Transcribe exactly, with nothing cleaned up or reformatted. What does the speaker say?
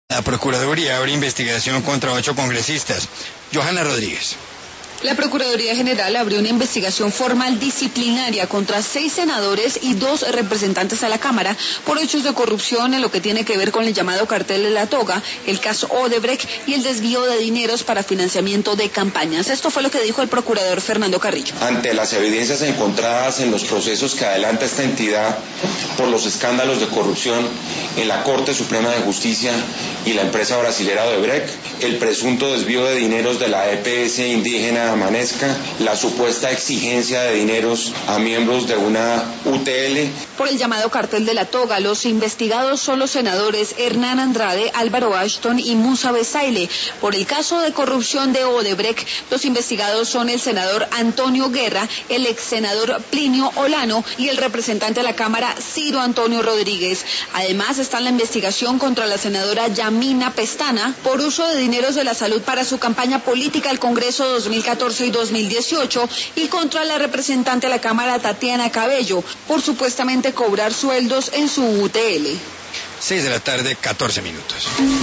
La Procuraduría abre investigación contra ocho congresistas. Johanna Rodríguez. La Procuraduría General abrió una investigación formal disciplinaria contra seis senadores y dos representantes a la Cámara por hechos de corrupción en lo que tiene que ver con el llamado cartel de la toga, el caso Odebrecht y el desvío de dineros para financiamiento de campañas. Esto fue lo que dijo el procurador Fernando Carrillo. Ante las evidencias encontradas en los procesos que adelanta esta entidad por los escándalos de corrupción en la Corte Suprema de Justicia y la empresa brasilera Odebrecht, el presunto desvío de dineros de la E P S indígena Amanesca, la supuesta exigencia de dineros a miembros de una U T L. Por el llamado cartel de la toga, los investigados son los senadores Hernán Andrade, Álvaro Ashton y Musa Besaile. Por el caso de corrupción de Odebrecht, los investigados son el senador Antonio Guerra, el ex senador Plinio Olano y el representante de la Cámara Ciro Antonio Rodríguez. Además está en la investigación contra la senadora Yamina Pestana por uso de dineros de la salud para su campaña política al Congreso dos mil catorce y dos mil dieciocho y contra la representante de la Cámara Tatiana Cabello por supuestamente cobrar sueldos en su U T L. seis de la tarde, catorce minutos.